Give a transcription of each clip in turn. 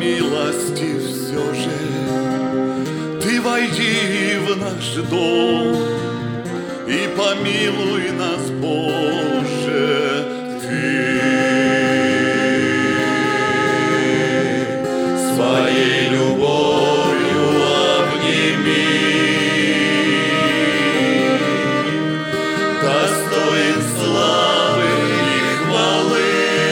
милости все же Ты войди в наш дом и помилуй нас, Боже, Ты своей любовью обними, достоин славы и хвалы.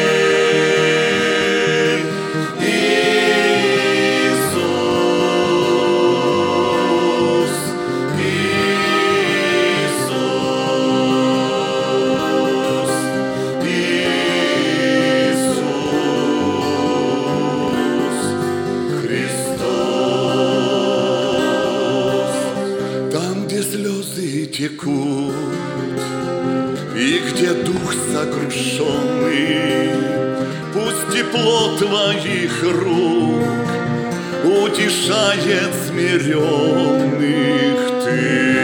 Текут, и где дух сокрушенный, пусть тепло твоих рук утешает смиренных. Ты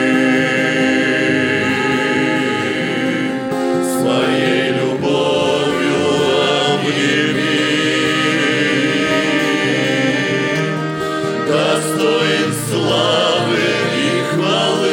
своей любовью обними, достоин славы и хвалы.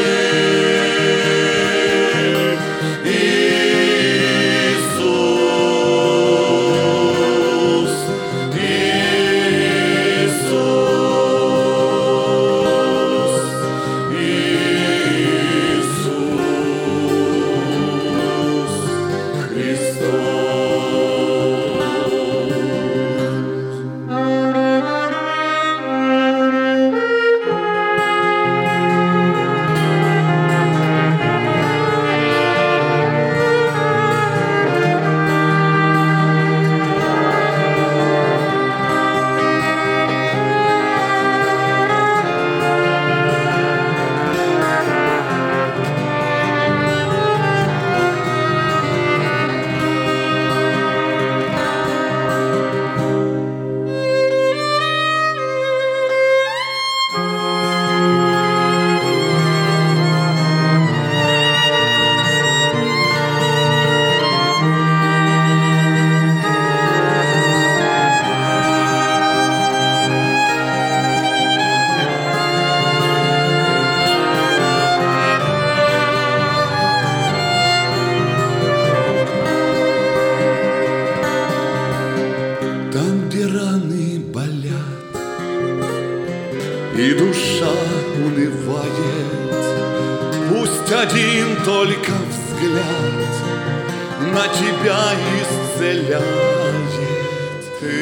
И душа унывает, пусть один только взгляд на тебя исцеляет. Ты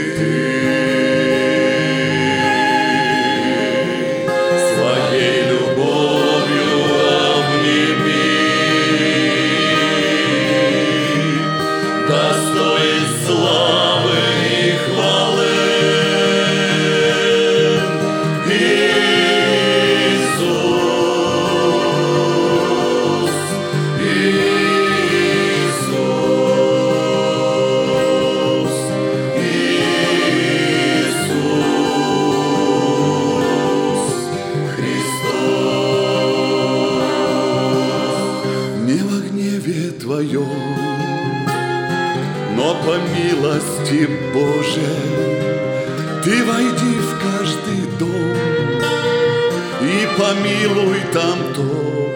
своей любовью обними, достоин славы и хвалы. Твоем, но по милости Божией Ты войди в каждый дом и помилуй там то,